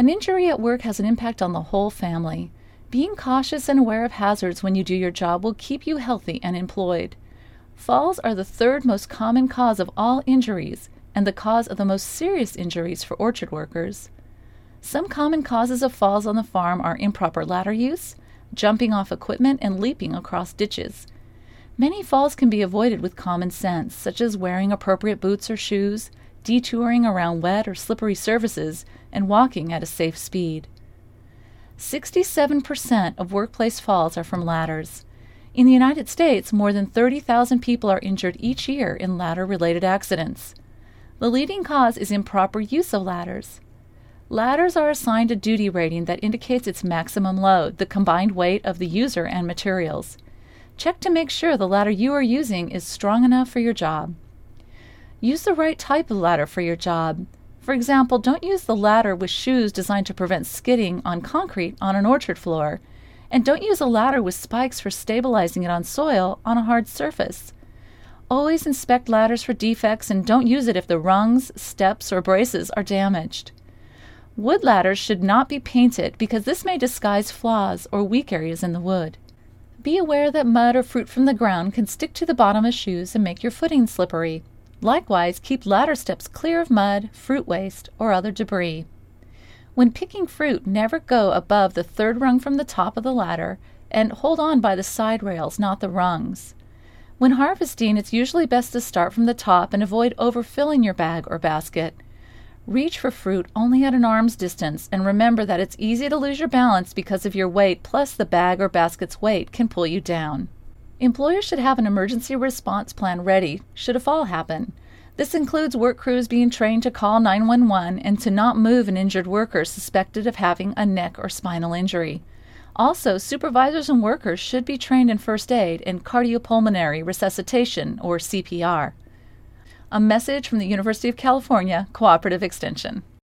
An injury at work has an impact on the whole family. Being cautious and aware of hazards when you do your job will keep you healthy and employed. Falls are the third most common cause of all injuries and the cause of the most serious injuries for orchard workers. Some common causes of falls on the farm are improper ladder use, jumping off equipment, and leaping across ditches. Many falls can be avoided with common sense, such as wearing appropriate boots or shoes, detouring around wet or slippery surfaces, and walking at a safe speed. 67% of workplace falls are from ladders. In the United States, more than 30,000 people are injured each year in ladder-related accidents. The leading cause is improper use of ladders. Ladders are assigned a duty rating that indicates its maximum load, the combined weight of the user and materials. Check to make sure the ladder you are using is strong enough for your job. Use the right type of ladder for your job. For example, don't use the ladder with shoes designed to prevent skidding on concrete on an orchard floor, and don't use a ladder with spikes for stabilizing it on soil on a hard surface. Always inspect ladders for defects and don't use it if the rungs, steps, or braces are damaged. Wood ladders should not be painted because this may disguise flaws or weak areas in the wood. Be aware that mud or fruit from the ground can stick to the bottom of shoes and make your footing slippery. Likewise, keep ladder steps clear of mud, fruit waste, or other debris. When picking fruit, never go above the third rung from the top of the ladder and hold on by the side rails, not the rungs. When harvesting, it's usually best to start from the top and avoid overfilling your bag or basket. Reach for fruit only at an arm's distance, and remember that it's easy to lose your balance because of your weight, plus the bag or basket's weight can pull you down. Employers should have an emergency response plan ready should a fall happen. This includes work crews being trained to call 911 and to not move an injured worker suspected of having a neck or spinal injury. Also, supervisors and workers should be trained in first aid and cardiopulmonary resuscitation, or CPR. A message from the University of California Cooperative Extension.